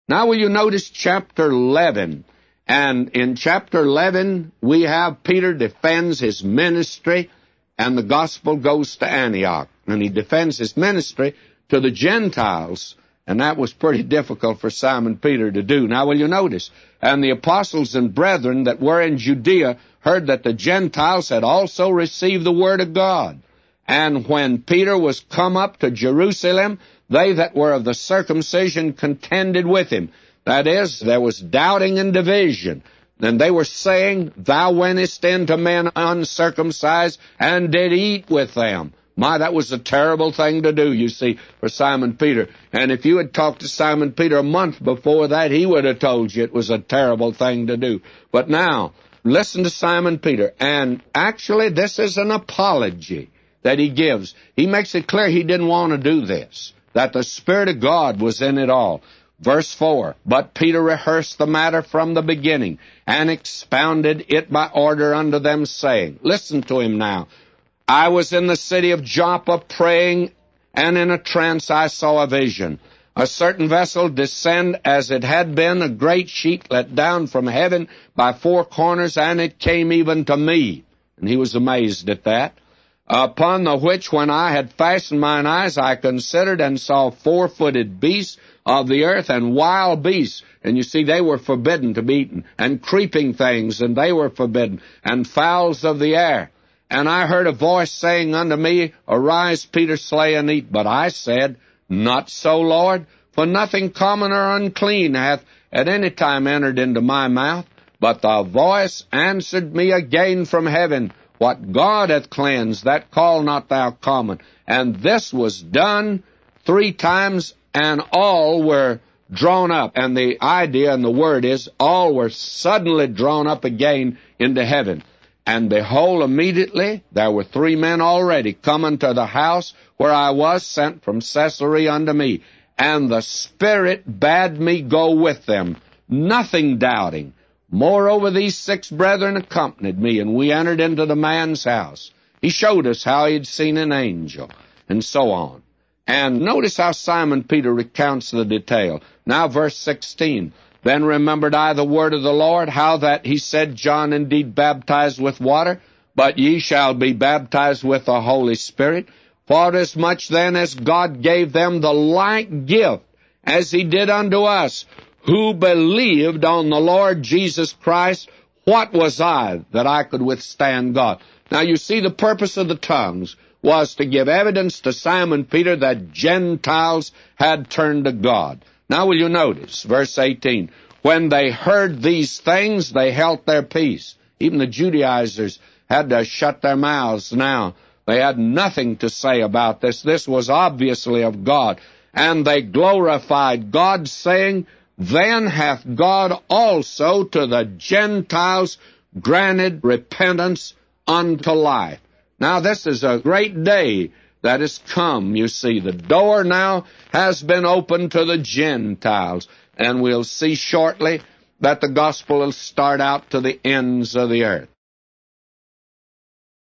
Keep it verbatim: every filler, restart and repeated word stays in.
Now will you notice chapter eleven? And in chapter eleven, we have Peter defends his ministry, and the gospel goes to Antioch. And he defends his ministry to the Gentiles, and that was pretty difficult for Simon Peter to do. Now will you notice, and the apostles and brethren that were in Judea heard that the Gentiles had also received the word of God. And when Peter was come up to Jerusalem, they that were of the circumcision contended with him. That is, there was doubting and division. Then they were saying, Thou wentest into men uncircumcised, and did eat with them. My, that was a terrible thing to do, you see, for Simon Peter. And if you had talked to Simon Peter a month before that, he would have told you it was a terrible thing to do. But now, listen to Simon Peter. And actually, this is an apology that he gives. He makes it clear he didn't want to do this, that the Spirit of God was in it all. Verse four, But Peter rehearsed the matter from the beginning, and expounded it by order unto them, saying, Listen to him now. I was in the city of Joppa praying, and in a trance I saw a vision. A certain vessel descend as it had been a great sheet let down from heaven by four corners, and it came even to me. And he was amazed at that. Upon the which, when I had fastened mine eyes, I considered and saw four-footed beasts of the earth, and wild beasts, and you see they were forbidden to be eaten, and creeping things, and they were forbidden, and fowls of the air. And I heard a voice saying unto me, Arise, Peter, slay and eat. But I said, Not so, Lord, for nothing common or unclean hath at any time entered into my mouth. But the voice answered me again from heaven, What God hath cleansed, that call not thou common. And this was done three times, and all were drawn up. And the idea and the word is, all were suddenly drawn up again into heaven. And behold, immediately there were three men already come unto the house where I was sent from Caesarea unto me. And the Spirit bade me go with them, nothing doubting. Moreover, these six brethren accompanied me, and we entered into the man's house. He showed us how he had seen an angel, and so on. And notice how Simon Peter recounts the detail. Now, verse sixteen. Then remembered I the word of the Lord, how that he said, John indeed baptized with water, but ye shall be baptized with the Holy Spirit. Forasmuch then as God gave them the like gift, as he did unto us, who believed on the Lord Jesus Christ, what was I that I could withstand God? Now you see, the purpose of the tongues was to give evidence to Simon Peter that Gentiles had turned to God. Now will you notice, verse eighteen, When they heard these things, they held their peace. Even the Judaizers had to shut their mouths now. They had nothing to say about this. This was obviously of God. And they glorified God, saying, Then hath God also to the Gentiles granted repentance unto life. Now this is a great day that has come, you see. The door now has been opened to the Gentiles, and we'll see shortly that the gospel will start out to the ends of the earth.